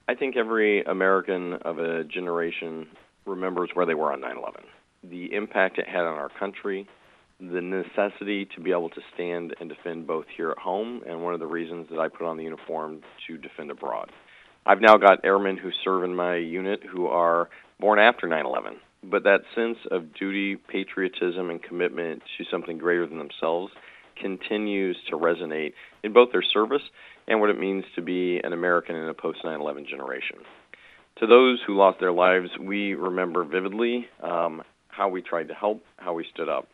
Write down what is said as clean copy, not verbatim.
I think every American of a generation remembers where they were on 9/11, the impact it had on our country, the necessity to be able to stand and defend both here at home, and one of the reasons that I put on the uniform to defend abroad. I've now got airmen who serve in my unit who are born after 9/11, but that sense of duty, patriotism, and commitment to something greater than themselves continues to resonate in both their service and what it means to be an American in a post 9/11 generation. To those who lost their lives, we remember vividly how we tried to help, how we stood up.